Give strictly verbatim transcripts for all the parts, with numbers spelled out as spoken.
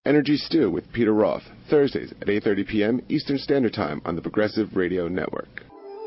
Energy Stew with Peter Roth, Thursdays at eight thirty p.m. Eastern Standard Time on the Progressive Radio Network.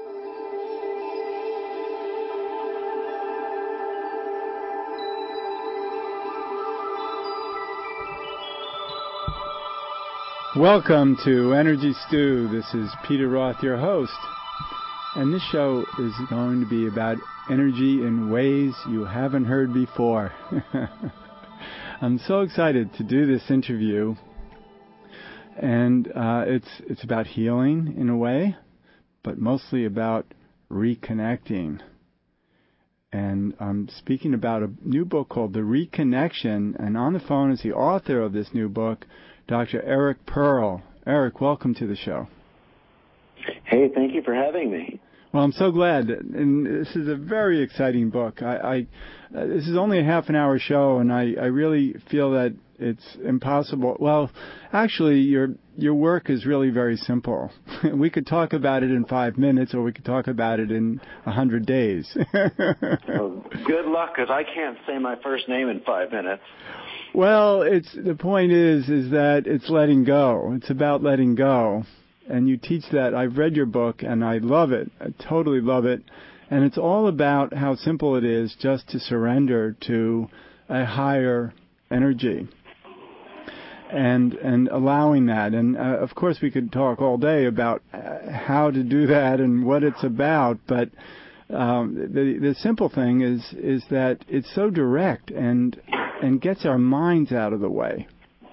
Welcome to Energy Stew. This is Peter Roth, your host. And this show is going to be about energy in ways you haven't heard before. I'm so excited to do this interview. And uh, it's it's about healing in a way, but mostly about reconnecting. And I'm speaking about a new book called The Reconnection. And on the phone is the author of this new book, Doctor Eric Pearl. Eric, welcome to the show. Hey, thank you for having me. Well, I'm so glad. And this is a very exciting book. I, I uh, this is only a half an hour show, and I, I really feel that it's impossible. Well, actually, your your work is really very simple. We could talk about it in five minutes, or we could talk about it in a hundred days. Well, good luck, because I can't say my first name in five minutes. Well, it's the point is is that it's letting go. It's about letting go. And you teach that. I've read your book, and I love it. I totally love it. And it's all about how simple it is just to surrender to a higher energy and and allowing that. And, uh, of course, we could talk all day about how to do that and what it's about. But um, the, the simple thing is is that it's so direct and and gets our minds out of the way.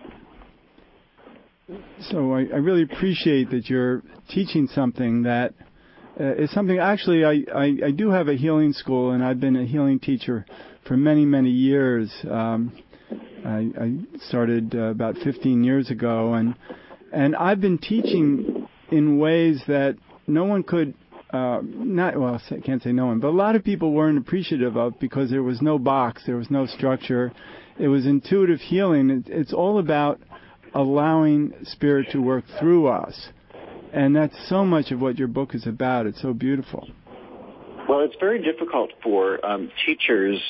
So I, I really appreciate that you're teaching something that uh, is something. Actually, I, I, I do have a healing school, and I've been a healing teacher for many, many years. Um, I, I started uh, about fifteen years ago, and and I've been teaching in ways that no one could. Uh, not well, I can't say no one, but a lot of people weren't appreciative of because there was no box, there was no structure. It was intuitive healing. It, it's all about allowing spirit to work through us. And that's so much of what your book is about. It's so beautiful. Well, it's very difficult for um, teachers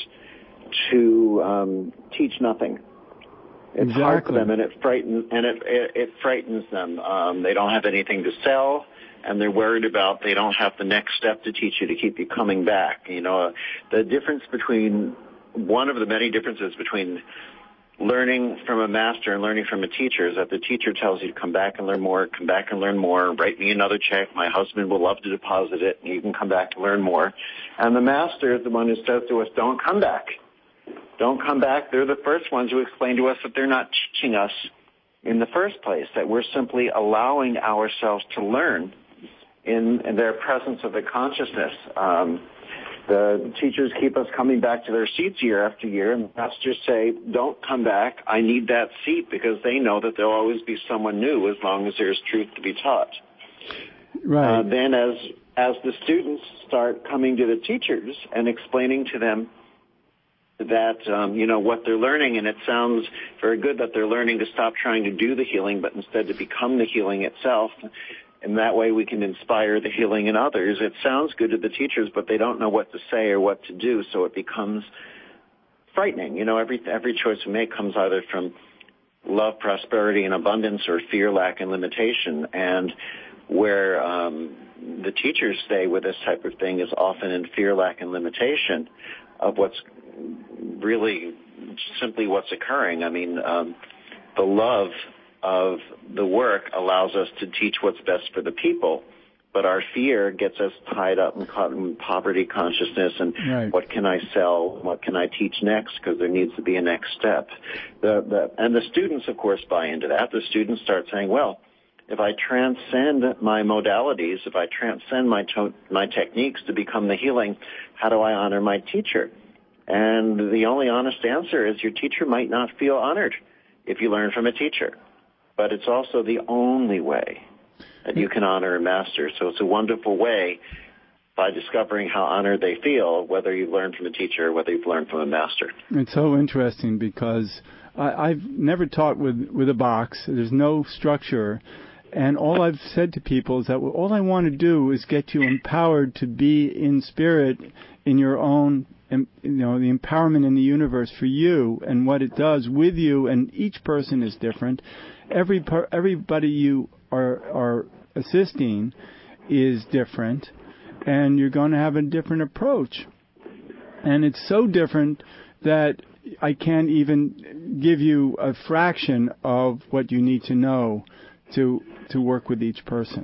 to um, teach nothing. It's exactly. hard for them, and it frightens and it it, it frightens them. Um, they don't have anything to sell, and they're worried about they don't have the next step to teach you to keep you coming back. You know, the difference between one of the many differences between learning from a master and learning from a teacher is that the teacher tells you to come back and learn more, come back and learn more, write me another check, my husband will love to deposit it, and you can come back and learn more. And the master is the one who says to us, don't come back. Don't come back. They're the first ones who explain to us that they're not teaching us in the first place, that we're simply allowing ourselves to learn in, in their presence of the consciousness. Um, The teachers keep us coming back to their seats year after year, and the masters say, don't come back, I need that seat, because they know that there'll always be someone new as long as there's truth to be taught. Right. Uh, then as as the students start coming to the teachers and explaining to them that, um, you know, what they're learning, and it sounds very good that they're learning to stop trying to do the healing, but instead to become the healing itself. And that way we can inspire the healing in others. It sounds good to the teachers, but they don't know what to say or what to do, so it becomes frightening. You know, every every choice we make comes either from love, prosperity, and abundance, or fear, lack, and limitation. And where um, the teachers stay with this type of thing is often in fear, lack, and limitation of what's really simply what's occurring. I mean, um, the love of the work allows us to teach what's best for the people, but our fear gets us tied up and caught in poverty consciousness and right. What can I sell, what can I teach next, because there needs to be a next step. The, the, and the students, of course, buy into that. The students start saying, well, if I transcend my modalities, if I transcend my, to- my techniques to become the healing, how do I honor my teacher? And the only honest answer is your teacher might not feel honored if you learn from a teacher. But it's also the only way that you can honor a master. So it's a wonderful way by discovering how honored they feel, whether you've learned from a teacher or whether you've learned from a master. It's so interesting because I, I've never taught with, with a box. There's no structure. And all I've said to people is that all I want to do is get you empowered to be in spirit in your own you know, the empowerment in the universe for you and what it does with you, and each person is different. Every per, everybody you are are assisting is different, and you're going to have a different approach. And it's so different that I can't even give you a fraction of what you need to know to to work with each person.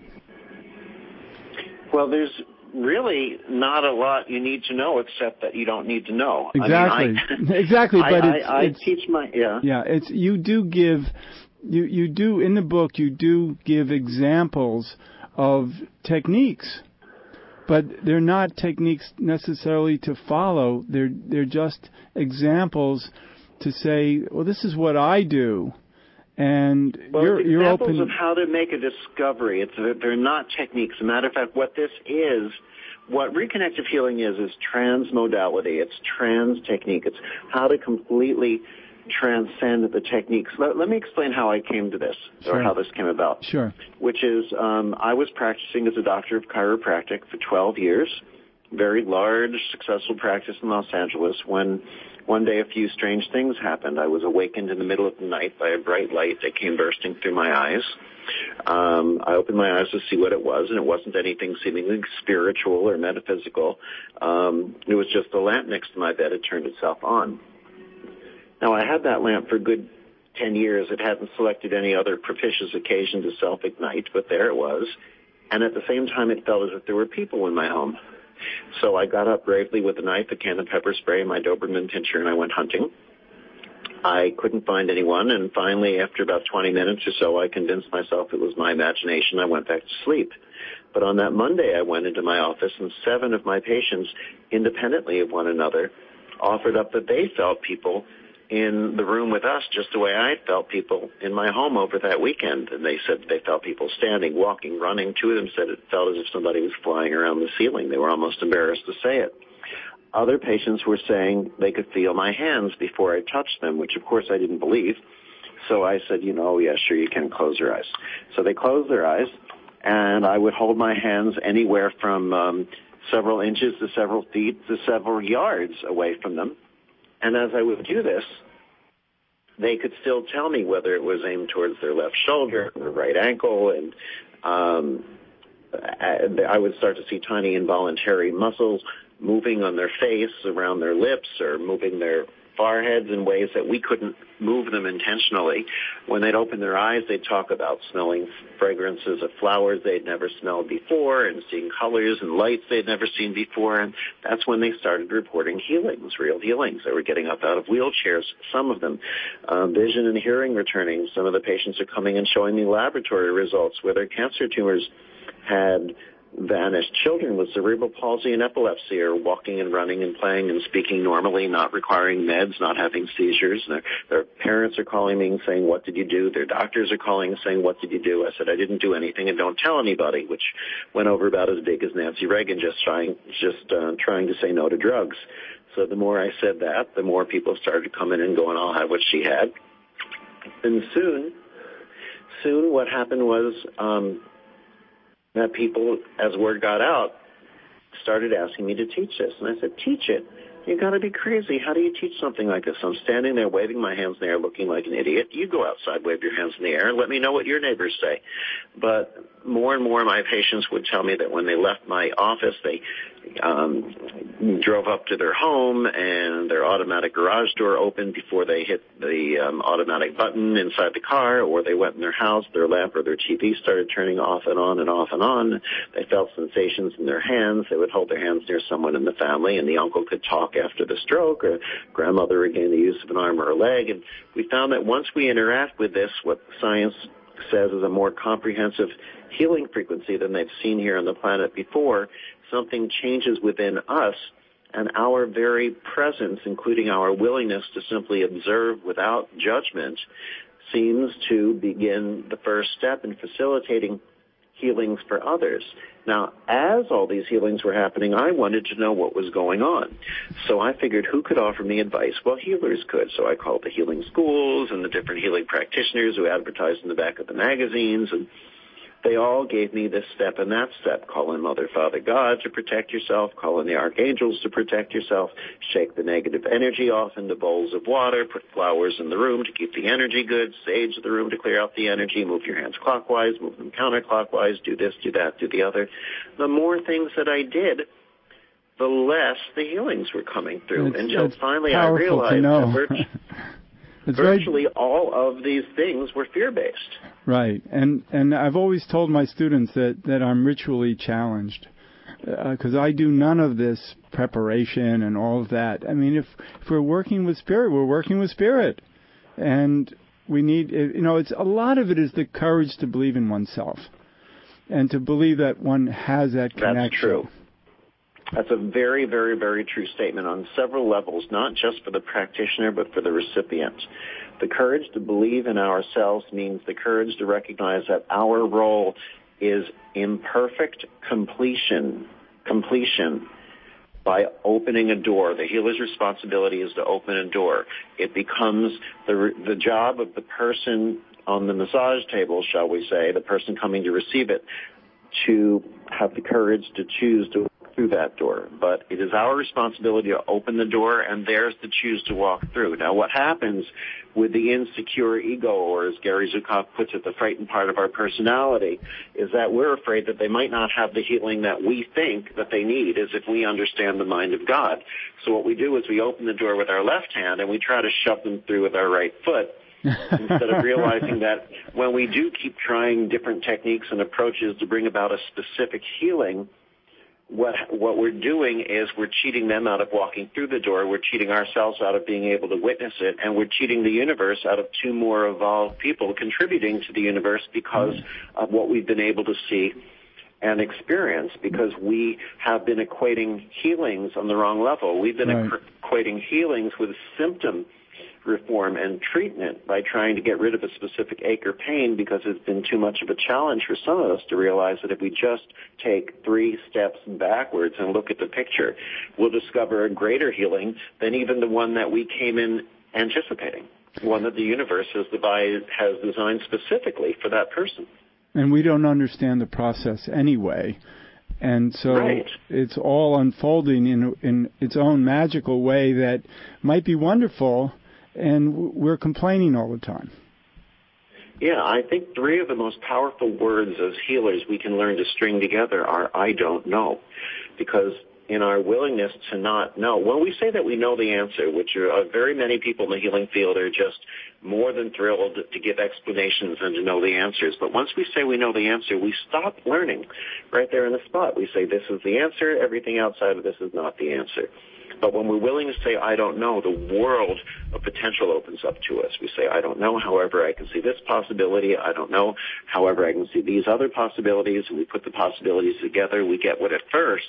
Well, there's really not a lot you need to know except that you don't need to know. Exactly. I mean, I, exactly. But I, it's, I, I it's, teach my yeah. Yeah, it's you do give you you do in the book you do give examples of techniques, but they're not techniques necessarily to follow. They're they're just examples to say, well, this is what I do. And well, you're, examples you're open of how to make a discovery. It's they're not techniques. As a matter of fact, what this is, what reconnective healing is, is transmodality. It's trans technique. It's how to completely transcend the techniques. Let, let me explain how I came to this, sure. or how this came about. Sure. Which is, um, I was practicing as a doctor of chiropractic for twelve years, very large, successful practice in Los Angeles, when one day a few strange things happened. I was awakened in the middle of the night by a bright light that came bursting through my eyes. Um, I opened my eyes to see what it was, and it wasn't anything seemingly spiritual or metaphysical. Um, it was just the lamp next to my bed had turned itself on. Now, I had that lamp for a good ten years. It hadn't selected any other propitious occasion to self-ignite, but there it was. And at the same time, it felt as if there were people in my home. So I got up bravely with a knife, a can of pepper spray, my Doberman tincture, and I went hunting. I couldn't find anyone, and finally, after about twenty minutes or so, I convinced myself it was my imagination. I went back to sleep. But on that Monday, I went into my office, and seven of my patients, independently of one another, offered up that they felt people in the room with us just the way I felt people in my home over that weekend. And they said they felt people standing, walking, running. Two of them said it felt as if somebody was flying around the ceiling. They were almost embarrassed to say it. Other patients were saying they could feel my hands before I touched them, which of course I didn't believe. So I said, you know, yeah, sure, you can close your eyes. So they closed their eyes, and I would hold my hands anywhere from um, several inches to several feet to several yards away from them. And as I would do this, they could still tell me whether it was aimed towards their left shoulder or their right ankle, and um, I would start to see tiny involuntary muscles moving on their face, around their lips, or moving their foreheads in ways that we couldn't move them intentionally. When they'd open their eyes, they'd talk about smelling fragrances of flowers they'd never smelled before and seeing colors and lights they'd never seen before. And that's when they started reporting healings, real healings. They were getting up out of wheelchairs, some of them. Um, vision and hearing returning. Some of the patients are coming and showing me laboratory results where their cancer tumors had vanished. Children with cerebral palsy and epilepsy are walking and running and playing and speaking normally, not requiring meds, not having seizures. Their, their parents are calling me and saying, what did you do? Their doctors are calling and saying, what did you do? I said, I didn't do anything, and don't tell anybody, which went over about as big as Nancy Reagan just trying, just uh, trying to say no to drugs. So the more I said that, the more people started coming in going, I'll have what she had. And soon, soon what happened was, um, that people, as word got out, started asking me to teach this. And I said, teach it? You've got to be crazy. How do you teach something like this? I'm standing there waving my hands in the air looking like an idiot. You go outside, wave your hands in the air, and let me know what your neighbors say. But more and more of my patients would tell me that when they left my office, they um, drove up to their home and their automatic garage door opened before they hit the um, automatic button inside the car, or they went in their house, their lamp or their T V started turning off and on and off and on. They felt sensations in their hands. They would hold their hands near someone in the family, and the uncle could talk after the stroke, or grandmother regained the use of an arm or a leg. And we found that once we interact with this, what science says is a more comprehensive healing frequency than they've seen here on the planet before, something changes within us, and our very presence, including our willingness to simply observe without judgment, seems to begin the first step in facilitating healings for others. Now, as all these healings were happening, I wanted to know what was going on. So I figured, who could offer me advice? Well, healers could. So I called the healing schools and the different healing practitioners who advertised in the back of the magazines, and They all gave me this step and that step. Call in Mother, Father, God to protect yourself. Call in the archangels to protect yourself. Shake the negative energy off into bowls of water. Put flowers in the room to keep the energy good. Sage the room to clear out the energy. Move your hands clockwise. Move them counterclockwise. Do this, do that, do the other. The more things that I did, the less the healings were coming through. It's, Until it's finally I realized that virtually, virtually very... all of these things were fear-based. Right. And and I've always told my students that, that I'm ritually challenged because uh, I do none of this preparation and all of that. I mean, if, if we're working with spirit, we're working with spirit. And we need, you know, it's a lot of it is the courage to believe in oneself and to believe that one has that connection. That's true. That's a very, very, very true statement on several levels, not just for the practitioner, but for the recipient. The courage to believe in ourselves means the courage to recognize that our role is imperfect completion, completion by opening a door. The healer's responsibility is to open a door. It becomes the, the job of the person on the massage table, shall we say, the person coming to receive it, to have the courage to choose to through that door. But it is our responsibility to open the door, and theirs to choose to walk through. Now, what happens with the insecure ego, or as Gary Zukav puts it, the frightened part of our personality, is that we're afraid that they might not have the healing that we think that they need, as if we understand the mind of God. So what we do is we open the door with our left hand, and we try to shove them through with our right foot, instead of realizing that when we do keep trying different techniques and approaches to bring about a specific healing, What what we're doing is we're cheating them out of walking through the door. We're cheating ourselves out of being able to witness it, and we're cheating the universe out of two more evolved people contributing to the universe because of what we've been able to see and experience, because we have been equating healings on the wrong level. We've been right. equating healings with symptom reform and treatment by trying to get rid of a specific ache or pain, because it's been too much of a challenge for some of us to realize that if we just take three steps backwards and look at the picture, we'll discover a greater healing than even the one that we came in anticipating, one that the universe has devised, has designed specifically for that person. And we don't understand the process anyway. And so right. It's all unfolding in in its own magical way that might be wonderful, and we're complaining all the time. Yeah, I think three of the most powerful words as healers we can learn to string together are I don't know. Because in our willingness to not know, when we say that we know the answer, which are uh, very many people in the healing field are just more than thrilled to give explanations and to know the answers. But once we say we know the answer, we stop learning right there in the spot. We say this is the answer, everything outside of this is not the answer. But when we're willing to say, I don't know, the world of potential opens up to us. We say, I don't know, however, I can see this possibility. I don't know, however, I can see these other possibilities. And we put the possibilities together. We get what at first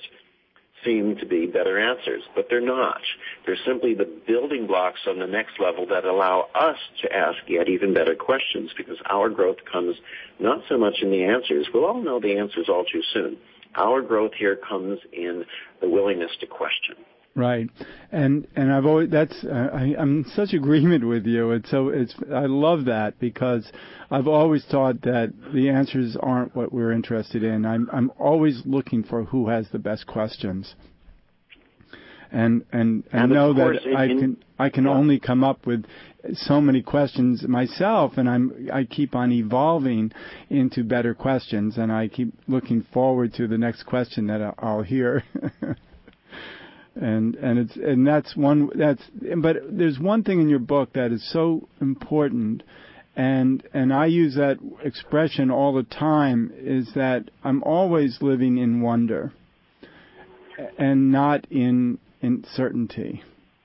seem to be better answers, but they're not. They're simply the building blocks on the next level that allow us to ask yet even better questions, because our growth comes not so much in the answers. We'll all know the answers all too soon. Our growth here comes in the willingness to question. Right, and and I've always that's uh, I, I'm in such agreement with you. It's so it's I love that, because I've always thought that the answers aren't what we're interested in. I'm I'm always looking for who has the best questions, and and, and, and know that in, I can I can yeah. only come up with so many questions myself, and I'm I keep on evolving into better questions, and I keep looking forward to the next question that I'll hear. And and it's and that's one that's but there's one thing in your book that is so important, and and I use that expression all the time, is that I'm always living in wonder and not in uncertainty.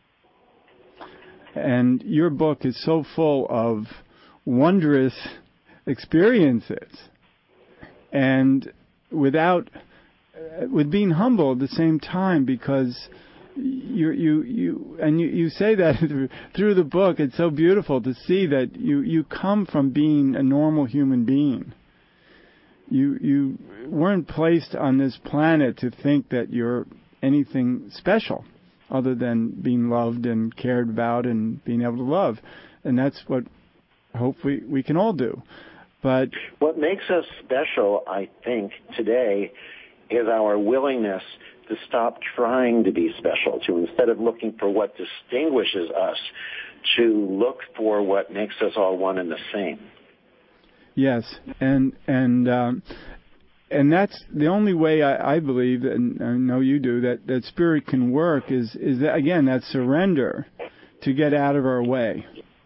And your book is so full of wondrous experiences, and without with being humble at the same time, because you you you and you, you say that through, through the book. It's so beautiful to see that you, you come from being a normal human being. You you weren't placed on this planet to think that you're anything special other than being loved and cared about and being able to love, and that's what hopefully we can all do. But what makes us special, I think, today is our willingness to stop trying to be special, to instead of looking for what distinguishes us, to look for what makes us all one and the same. Yes, and and um, and that's the only way I, I believe, and I know you do, that, that spirit can work is is that, again, that surrender to get out of our way.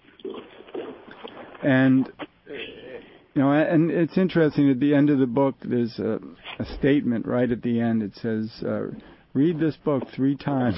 And you know, and it's interesting. At the end of the book, there's a, a statement right at the end. It says, uh, "Read this book three times,"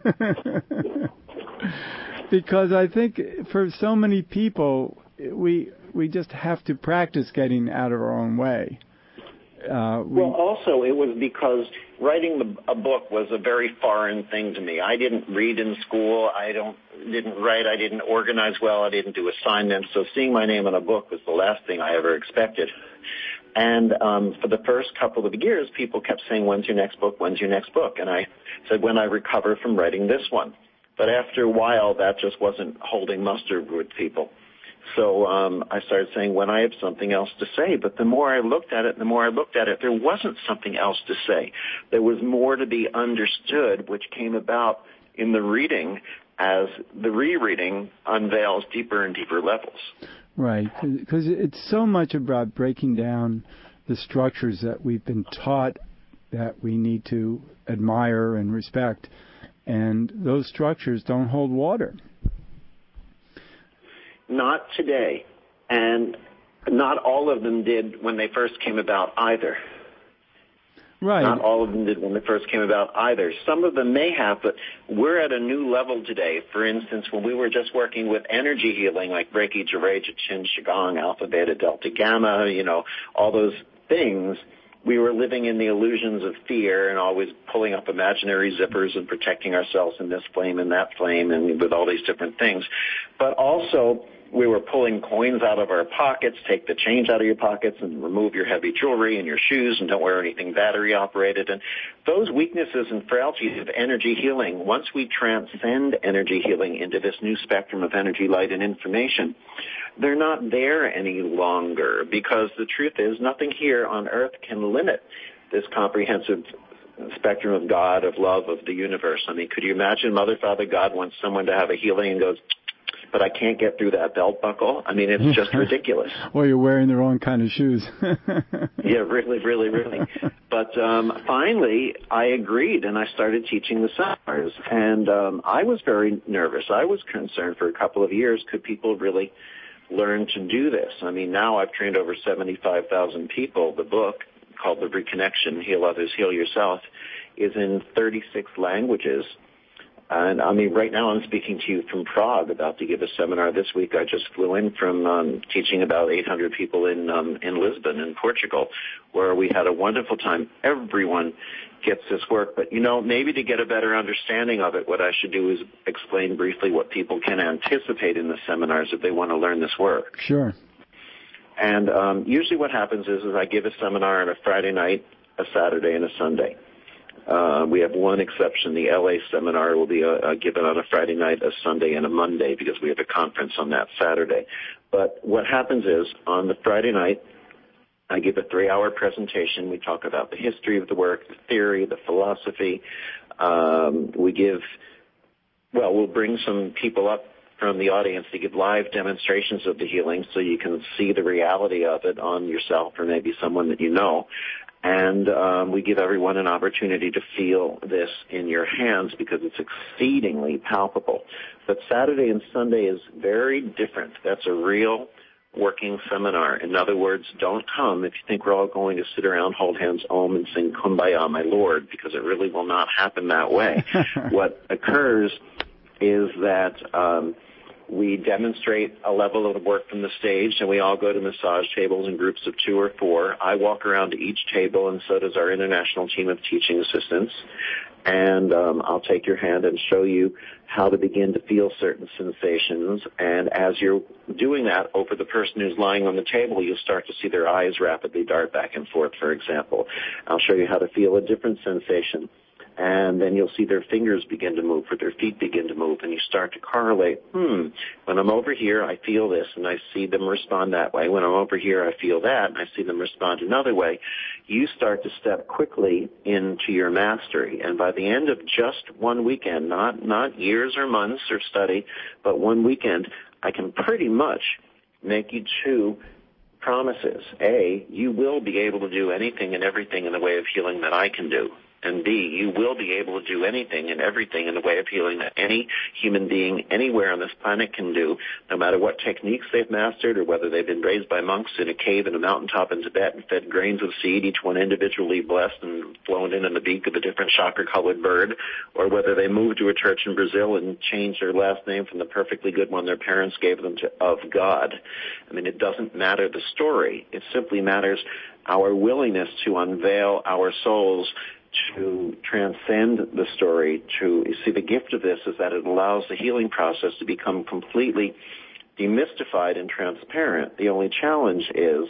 because I think for so many people, we we just have to practice getting out of our own way. Uh, we, well, also, it was because writing the, a book was a very foreign thing to me. I didn't read in school. I don't didn't write. I didn't organize well. I didn't do assignments. So seeing my name in a book was the last thing I ever expected. And um, for the first couple of years, people kept saying, "When's your next book? When's your next book?" And I said, "When I recover from writing this one." But after a while, that just wasn't holding mustard with people. So um, I started saying, when I have something else to say. But the more I looked at it, the more I looked at it, there wasn't something else to say. There was more to be understood, which came about in the reading as the rereading unveils deeper and deeper levels. Right, because it's so much about breaking down the structures that we've been taught that we need to admire and respect. And those structures don't hold water. Not today, and not all of them did when they first came about either. Right. Not all of them did when they first came about either. Some of them may have, but we're at a new level today. For instance, when we were just working with energy healing, like Reiki, Jireja, Qin, Qigong, Alpha, Beta, Delta, Gamma, you know, all those things, we were living in the illusions of fear and always pulling up imaginary zippers and protecting ourselves in this flame and that flame and with all these different things. But also, we were pulling coins out of our pockets, take the change out of your pockets and remove your heavy jewelry and your shoes and don't wear anything battery operated. And those weaknesses and frailties of energy healing, once we transcend energy healing into this new spectrum of energy, light, and information, they're not there any longer, because the truth is nothing here on earth can limit this comprehensive spectrum of God, of love, of the universe. I mean, could you imagine Mother, Father, God wants someone to have a healing and goes, but I can't get through that belt buckle? I mean, it's just ridiculous. Well, you're wearing the wrong kind of shoes. Yeah, really, really, really. But um, finally, I agreed, and I started teaching the seminars. And um, I was very nervous. I was concerned for a couple of years, could people really learn to do this? I mean, now I've trained over seventy-five thousand people. The book, called The Reconnection, Heal Others, Heal Yourself, is in thirty-six languages. And, I mean, right now I'm speaking to you from Prague, about to give a seminar this week. I just flew in from um, teaching about eight hundred people in um, in Lisbon, in Portugal, where we had a wonderful time. Everyone gets this work. But, you know, maybe to get a better understanding of it, what I should do is explain briefly what people can anticipate in the seminars if they want to learn this work. Sure. And um, usually what happens is, is I give a seminar on a Friday night, a Saturday, and a Sunday. Uh, we have one exception. The L A seminar will be uh, uh, given on a Friday night, a Sunday, and a Monday, because we have a conference on that Saturday. But what happens is, on the Friday night, I give a three-hour presentation. We talk about the history of the work, the theory, the philosophy. Um, we give, well, we'll bring some people up from the audience to give live demonstrations of the healing so you can see the reality of it on yourself or maybe someone that you know. And um, we give everyone an opportunity to feel this in your hands, because it's exceedingly palpable. But Saturday and Sunday is very different. That's a real working seminar. In other words, don't come if you think we're all going to sit around, hold hands, om, and sing Kumbaya, my Lord, because it really will not happen that way. What occurs is that um, we demonstrate a level of the work from the stage, and we all go to massage tables in groups of two or four. I walk around to each table, and so does our international team of teaching assistants. And um, I'll take your hand and show you how to begin to feel certain sensations. And as you're doing that over the person who's lying on the table, you'll start to see their eyes rapidly dart back and forth, for example. I'll show you how to feel a different sensation and then you'll see their fingers begin to move or their feet begin to move, and you start to correlate, hmm, when I'm over here, I feel this, and I see them respond that way. When I'm over here, I feel that, and I see them respond another way. You start to step quickly into your mastery, and by the end of just one weekend, not, not years or months or study, but one weekend, I can pretty much make you two promises. A, you will be able to do anything and everything in the way of healing that I can do. And B, you will be able to do anything and everything in the way of healing that any human being anywhere on this planet can do, no matter what techniques they've mastered or whether they've been raised by monks in a cave in a mountaintop in Tibet and fed grains of seed, each one individually blessed and flown in in the beak of a different chakra-colored bird, or whether they moved to a church in Brazil and changed their last name from the perfectly good one their parents gave them to of God. I mean, it doesn't matter the story. It simply matters our willingness to unveil our souls to transcend the story. To you see, the gift of this is that it allows the healing process to become completely demystified and transparent. The only challenge is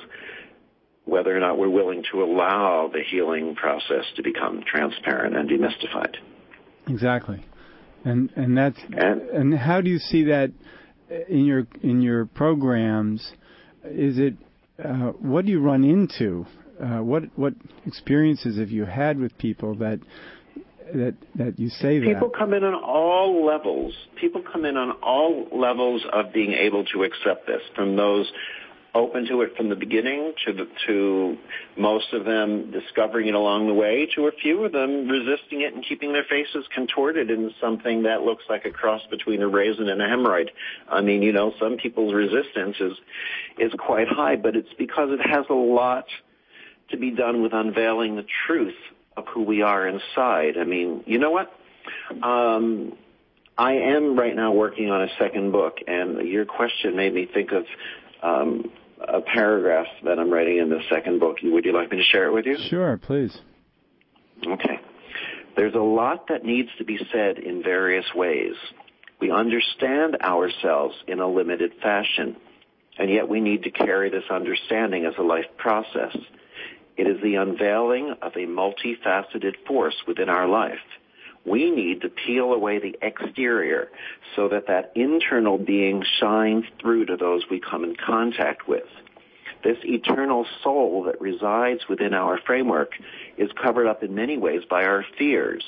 whether or not we're willing to allow the healing process to become transparent and demystified. Exactly. And and that's and, and how do you see that in your in your programs? Is it uh, what do you run into? Uh, what what experiences have you had with people that that that you say that? People come in on all levels. People come in on all levels of being able to accept this, from those open to it from the beginning to the, to most of them discovering it along the way, to a few of them resisting it and keeping their faces contorted in something that looks like a cross between a raisin and a hemorrhoid. I mean, you know, some people's resistance is is quite high, but it's because it has a lot to be done with unveiling the truth of who we are inside. I mean, you know what? Um, I am right now working on a second book, and your question made me think of um, a paragraph that I'm writing in the second book. Would you like me to share it with you? Sure, please. Okay. There's a lot that needs to be said in various ways. We understand ourselves in a limited fashion, and yet we need to carry this understanding as a life process. It is the unveiling of a multifaceted force within our life. We need to peel away the exterior so that that internal being shines through to those we come in contact with. This eternal soul that resides within our framework is covered up in many ways by our fears.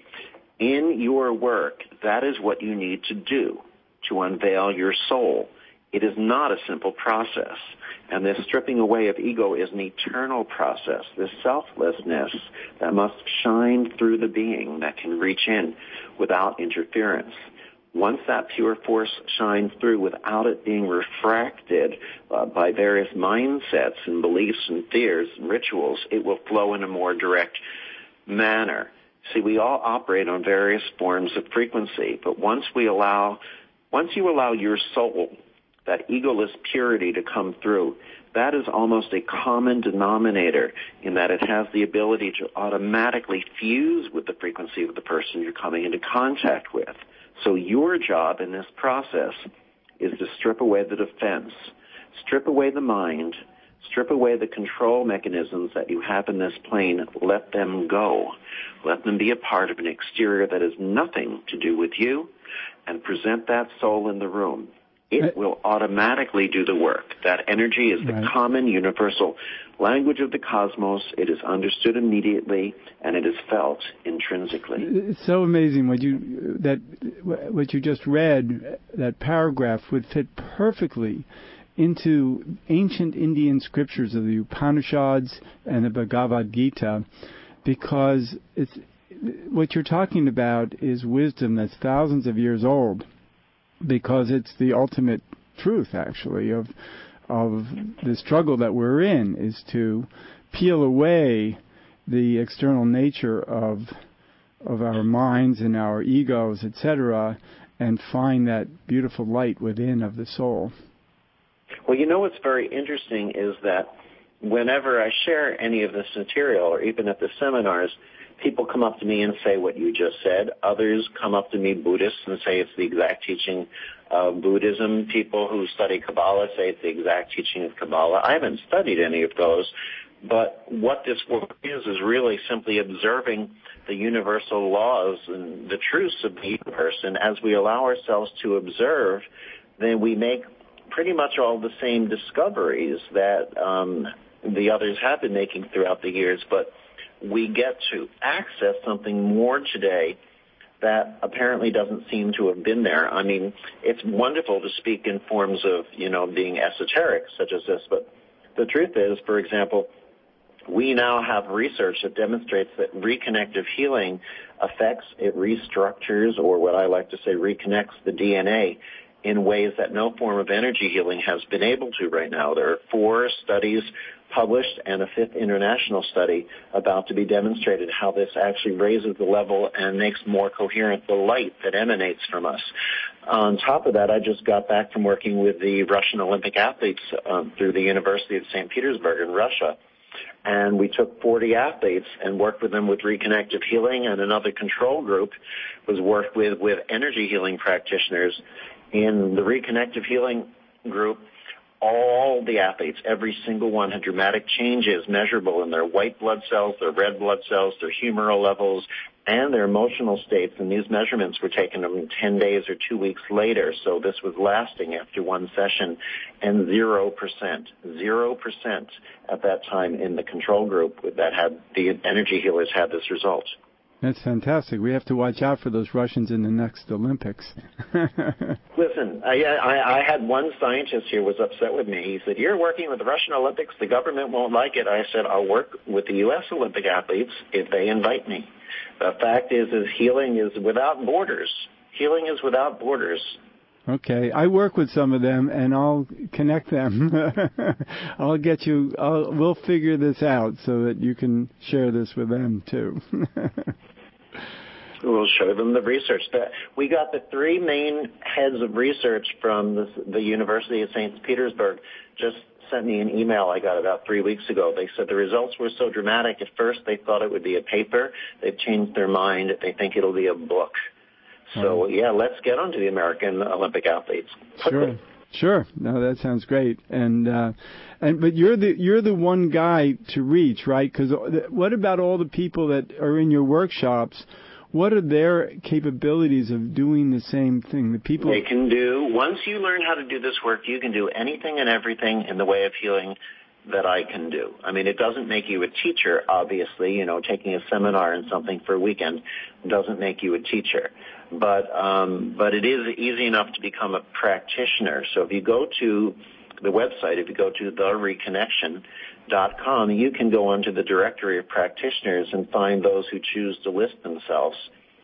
In your work, that is what you need to do to unveil your soul. It is not a simple process. And this stripping away of ego is an eternal process, this selflessness that must shine through the being that can reach in without interference. Once that pure force shines through without it being refracted uh, by various mindsets and beliefs and fears and rituals, it will flow in a more direct manner. See, we all operate on various forms of frequency, but once we allow, once you allow your soul, that egoless purity to come through, that is almost a common denominator in that it has the ability to automatically fuse with the frequency of the person you're coming into contact with. So your job in this process is to strip away the defense, strip away the mind, strip away the control mechanisms that you have in this plane. Let them go. Let them be a part of an exterior that has nothing to do with you, and present that soul in the room. It will automatically do the work. That energy is the right. common, universal language of the cosmos. It is understood immediately, and it is felt intrinsically. It's so amazing what you that what you just read. That paragraph would fit perfectly into ancient Indian scriptures of the Upanishads and the Bhagavad Gita, because it's what you're talking about is wisdom that's thousands of years old. Because it's the ultimate truth, actually, of of the struggle that we're in, is to peel away the external nature of of our minds and our egos, et cetera, and find that beautiful light within of the soul. Well, you know what's very interesting is that whenever I share any of this material, or even at the seminars, people come up to me and say what you just said. Others come up to me, Buddhists, and say it's the exact teaching of Buddhism. People who study Kabbalah say it's the exact teaching of Kabbalah. I haven't studied any of those, But what this work is is really simply observing the universal laws and the truths of the universe. And as we allow ourselves to observe, then we make pretty much all the same discoveries that um, the others have been making throughout the years. But we get to access something more today that apparently doesn't seem to have been there. I mean, it's wonderful to speak in forms of, you know, being esoteric, such as this, but the truth is, for example, we now have research that demonstrates that reconnective healing affects, it restructures, or what I like to say, reconnects the D N A in ways that no form of energy healing has been able to right now. There are four studies published and a fifth international study about to be demonstrated how this actually raises the level and makes more coherent the light that emanates from us. On top of that, I just got back from working with the Russian Olympic athletes um, through the University of Saint Petersburg in Russia. And we took forty athletes and worked with them with reconnective healing, and another control group was worked with with energy healing practitioners. In the reconnective healing group, all the athletes, every single one, had dramatic changes measurable in their white blood cells, their red blood cells, their humoral levels, and their emotional states. And these measurements were taken them ten days or two weeks later. So this was lasting after one session, and zero percent, zero percent at that time in the control group that had the energy healers had this result. That's fantastic. We have to watch out for those Russians in the next Olympics. Listen, I, I, I had one scientist here was upset with me. He said, "You're working with the Russian Olympics. The government won't like it." I said, "I'll work with the U S Olympic athletes if they invite me." The fact is, is healing is without borders. Healing is without borders. Okay, I work with some of them, and I'll connect them. I'll get you. I'll, we'll figure this out so that you can share this with them too. We'll show them the research. We got the three main heads of research from the, the University of Saint Petersburg. Just sent me an email I got about three weeks ago. They said the results were so dramatic. At first, they thought it would be a paper. They've changed their mind. They think it'll be a book. So, yeah, let's get on to the American Olympic athletes. Sure. Sure. No, that sounds great. And uh, and but you're the you're the one guy to reach, right? Because what about all the people that are in your workshops? What are their capabilities of doing the same thing? The people they can do. Once you learn how to do this work, you can do anything and everything in the way of healing that I can do. I mean, it doesn't make you a teacher, obviously. You know, taking a seminar and something for a weekend doesn't make you a teacher. But um, but it is easy enough to become a practitioner. So if you go to the website, if you go to the reconnection dot com, you can go onto the directory of practitioners and find those who choose to list themselves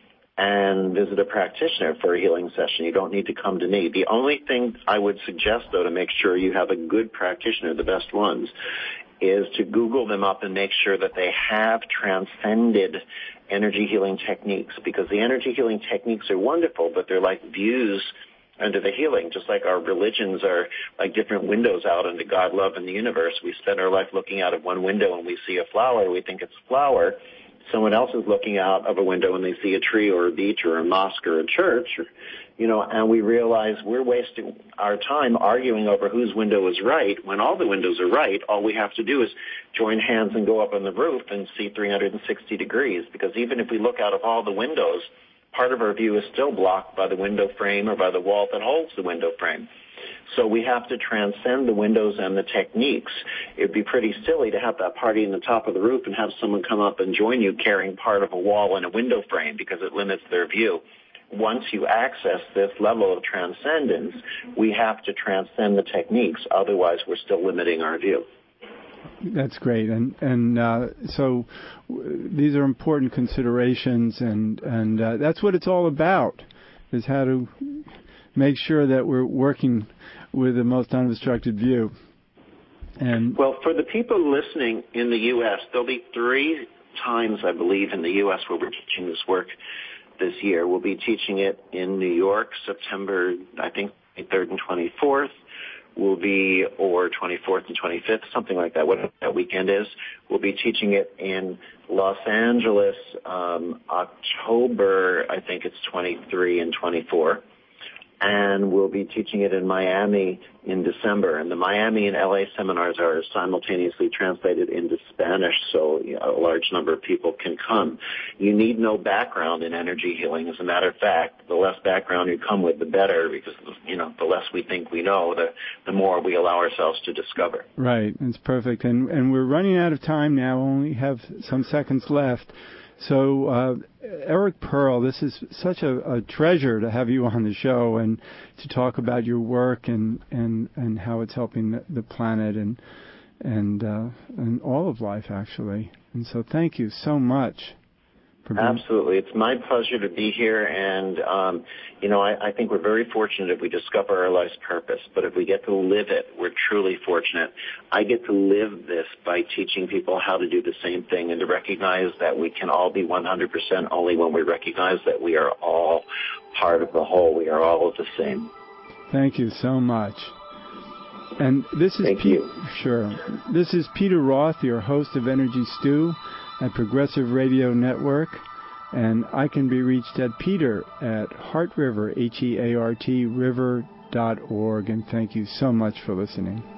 and visit a practitioner for a healing session. You don't need to come to me. The only thing I would suggest, though, to make sure you have a good practitioner, the best ones, is to Google them up and make sure that they have transcended energy healing techniques, because the energy healing techniques are wonderful, but they're like views into the healing, just like our religions are like different windows out into God, love, and the universe. We spend our life looking out of one window and we see a flower. We think it's a flower. Someone else is looking out of a window and they see a tree or a beach or a mosque or a church, or, you know, and we realize we're wasting our time arguing over whose window is right. When all the windows are right, all we have to do is join hands and go up on the roof and see three hundred sixty degrees, because even if we look out of all the windows, part of our view is still blocked by the window frame or by the wall that holds the window frame. So we have to transcend the windows and the techniques. It would be pretty silly to have that party in the top of the roof and have someone come up and join you carrying part of a wall and a window frame, because it limits their view. Once you access this level of transcendence, we have to transcend the techniques. Otherwise, we're still limiting our view. That's great, and and uh, so w- these are important considerations, and and uh, that's what it's all about, is how to make sure that we're working with the most unobstructed view. And well, for the people listening in the U S, there'll be three times, I believe, in the U S where we're teaching this work this year. We'll be teaching it in New York, September, I think, twenty-third and twenty-fourth. Will be, or twenty-fourth and twenty-fifth, something like that, whatever that weekend is. We'll be teaching it in Los Angeles, um, October, I think it's twenty-three and twenty-four. and we'll be teaching it in Miami in December. And the Miami and L A seminars are simultaneously translated into Spanish, so you know, a large number of people can come. You need no background in energy healing. As a matter of fact, the less background you come with, the better, because you know the less we think we know, the the more we allow ourselves to discover. Right, it's perfect. And and we're running out of time now. Only have some seconds left. So, uh, Eric Pearl, this is such a, a treasure to have you on the show and to talk about your work and, and, and how it's helping the, the planet and and uh, and all of life, actually. And so thank you so much. For being Absolutely. It's my pleasure to be here. And, um, you know, I, I think we're very fortunate if we discover our life's purpose. But if we get to live it, we're truly fortunate. I get to live this by teaching people how to do the same thing and to recognize that we can all be one hundred percent only when we recognize that we are all part of the whole. We are all the same. Thank you so much. And this is Thank Pe- you. Sure. This is Peter Roth, your host of Energy Stew at Progressive Radio Network, and I can be reached at Peter at Heart River, H E A R T, river dot org, and thank you so much for listening.